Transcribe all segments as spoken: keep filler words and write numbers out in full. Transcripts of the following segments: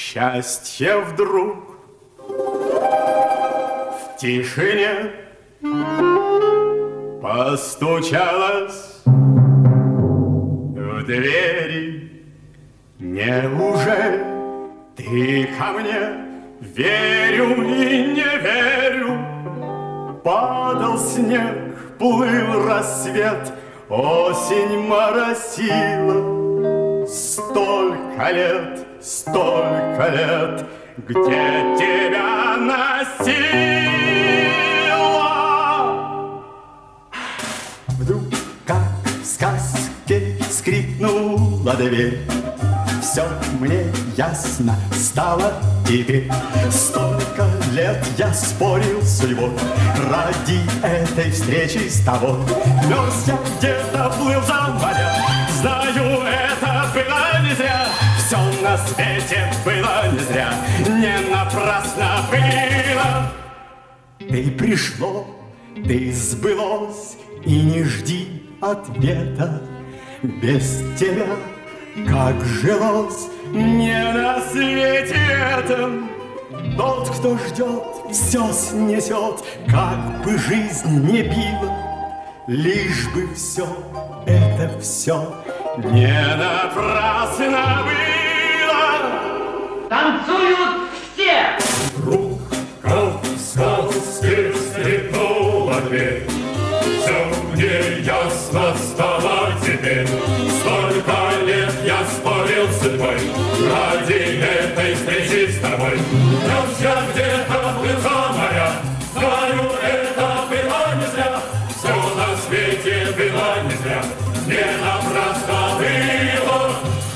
Счастье вдруг в тишине постучалось в двери. Неужели ты ко мне? Верю и не верю. Падал снег, плыл рассвет, осень моросила. Столько лет, столько лет, где тебя носила. Вдруг, как в сказке, скрипнула дверь. Все мне ясно стало теперь. Столько лет я спорил с судьбой ради этой встречи с тобой. Мерз я где-то, плыл за моря. Знаю, это было не зря. Все на свете было не зря. Не напрасно было. Ты пришло, ты сбылось, и не жди ответа. Без тебя как жилось мне на свете этом. Тот, кто ждет, все снесет, как бы жизнь не била. Лишь бы все, это все не напрасно было. Танцуют все! Вдруг, как в сказке, скрипнула дверь. Все мне ясно стало теперь. Столько лет я спорил с судьбой ради этой встречи с тобой. Мерз я где-то, плыл за моря. Знаю, это было не зря. Все на свете было не зря. Не напрасно было.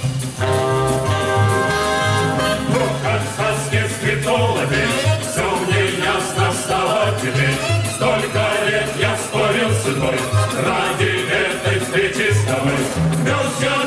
Ну, как в сказке скрипнула дверь. Все мне ясно стало теперь. Столько лет я спорил с судьбой ради этой встречи с тобой. Мерз я